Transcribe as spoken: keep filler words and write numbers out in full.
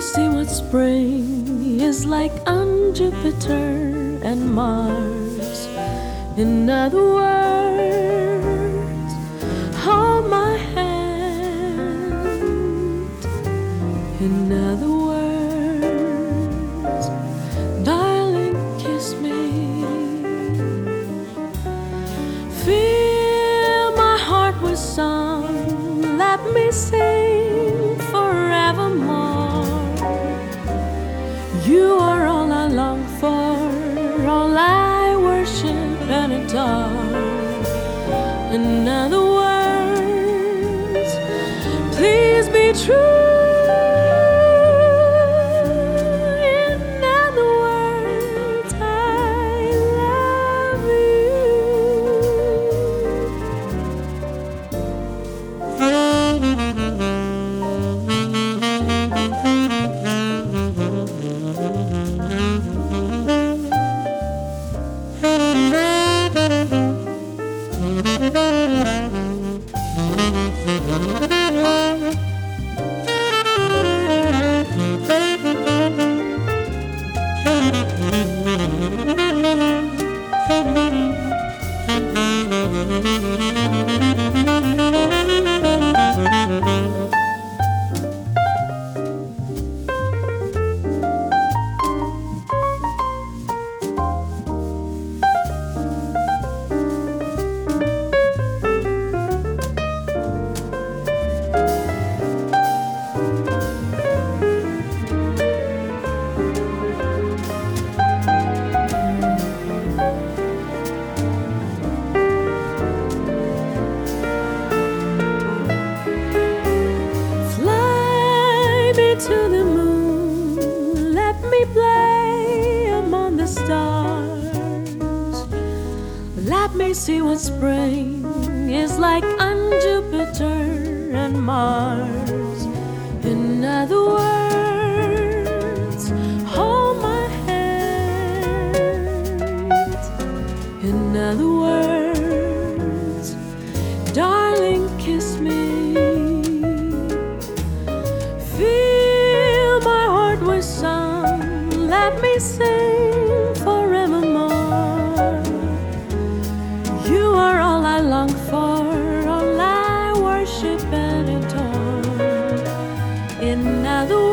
see what spring is like on Jupiter and Mars. In other words, hold my hand. In other words, darling, kiss me. Fill my heart with song, let me sing forevermore. You are all I long for, all I worship and adore. In other words, please be true. In other words, I love to the moon, let me play among the stars. Let me see what spring is like on Jupiter and Mars. In other words, hold my hand. In other words, darling, kiss me. Song, let me sing forevermore. You are all I long for, all I worship and adore. In other